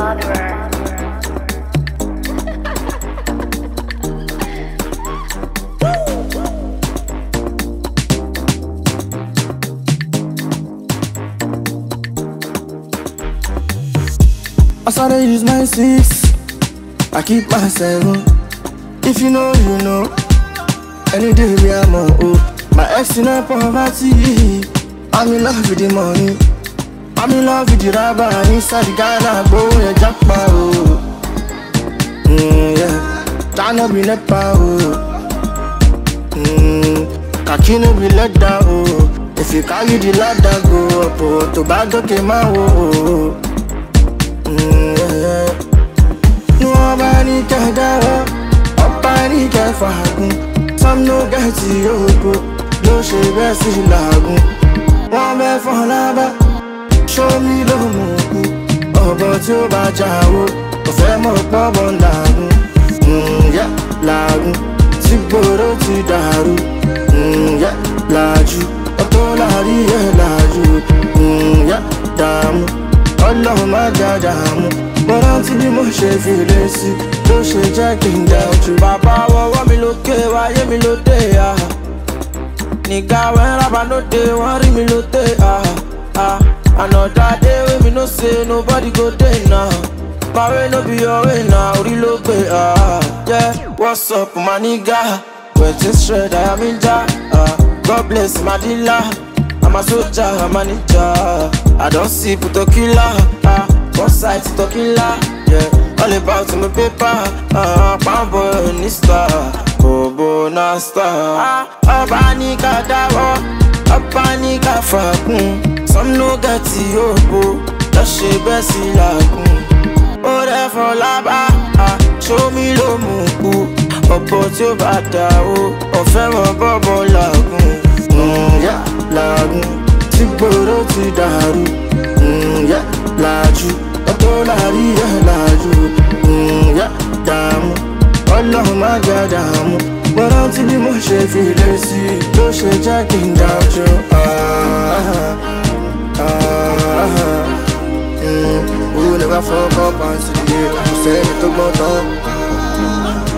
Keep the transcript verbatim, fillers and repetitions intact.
I started use my six, I keep my seven. If you know, you know. Any day we are more oh. My ex in a poverty. I'm in love with the money. I'm in love with the rubber. Inside the Ghana, go yeah, jackpot oh. Mm, yeah, China be nepa oh. Mm, Kakino be let down oh. If you carry the ladder go up oh. Tobago came out oh. Mm, yeah. No nobody can die. Nobody can fight. Some no get you. No shame best in lagun. One bed for lava. Show me the moon. Oh, but you bajawo. Ofe mo pabon lagun. Mm, yeah, lagun. Ti gboro ti daru. Mm, yeah, laju. Oto lari yeah laju. Mm, yeah, damu. Ọlọ́run má jàjàmú. Mo rántí bí mo ṣe fi lè sí. Ló ṣe jẹ́ kí n dẹ̀ ojú. Bàbá wọ́wọ́ mi lókè, wáyé mi lóde ah. Nigga when raba no dey, wọ́n rí mi lóde ah. ah. Another day wey me no say nobody go dey now. My way no be your way now, orí ló gbé ah. Yeah, what's up my nigga? Wetin straight I am in ja ah. God bless my dealer. I'm a soldier, I'm a ninja. I don't see puto killer. Ah, one side to killer. Yeah, all about my paper. Ah, pound boy nista. Bobo nasta. Ah, abanika dawo. Abanika fakun. Some no get yobo. That shit besi lagun. Oh, there for laba. Ah, show me lo muku. Opo ti o bada o. Ofe mo bobo lagun. Mm, yeah, lagun. Ti gboro ti daru. Mm, yeah, laju. Oto lari yeah laju. Mm, yeah, damu. Ọlọ́run má jàjàmú. Mo rántí bí mo ṣe fi lè sí. Ló ṣe jẹ́ kí n dájú. Ah, ah, mm, who never fuck up until the day. Kò sẹ́ni tó gbọ́n tán.